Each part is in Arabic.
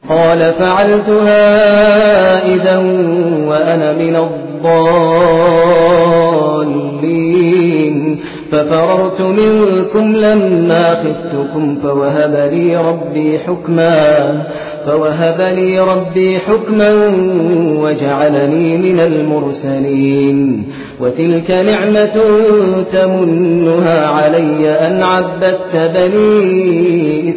قال فعلتها إذا وأنا من الضالين ففررت منكم لما خفتكم فوهب لي ربي حكما وجعلني من المرسلين وتلك نعمة تمنها علي أن عبدت بني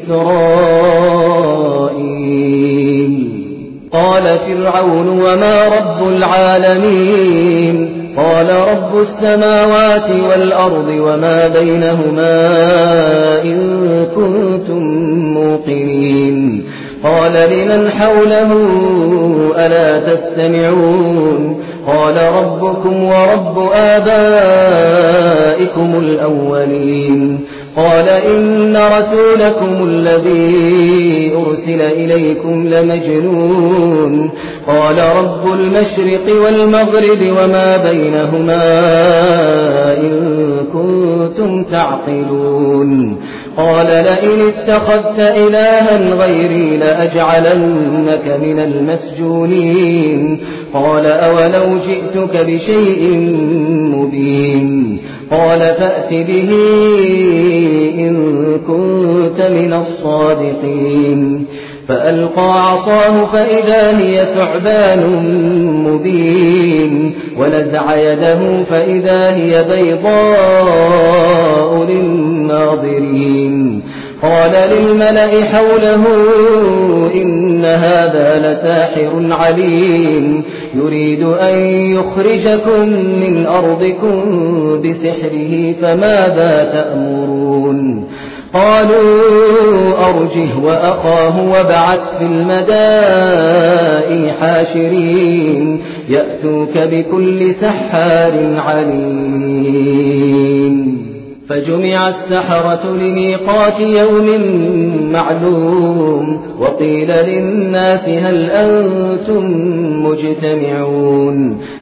إسرائيل قال فرعون وما رب العالمين قال رب السماوات والأرض وما بينهما إن كنتم موقنين قال لمن حوله ألا تستمعون قال ربكم ورب آبائكم الأولين قال إن رسولكم الذي أرسل إليكم لمجنون قال رب المشرق والمغرب وما بينهما إن كنتم تعقلون قال لئن اتخذت إلها غيري لأجعلنك من المسجونين قال أولو جئتك بشيء مبين قال فأت به إن كنت من الصادقين فألقى عصاه فإذا هي ثعبان مبين ونزع يده فإذا هي بيضاء للناظرين قال للملأ حوله إن هذا لساحر عليم يريد أن يخرجكم من أرضكم بسحره فماذا تأمرون قالوا أرجه وأخاه وابعث في المدائن حاشرين يأتوك بكل سحار عليم فجمع السحرة لميقات يوم معلوم وقيل للناس هل أنتم مجتمعون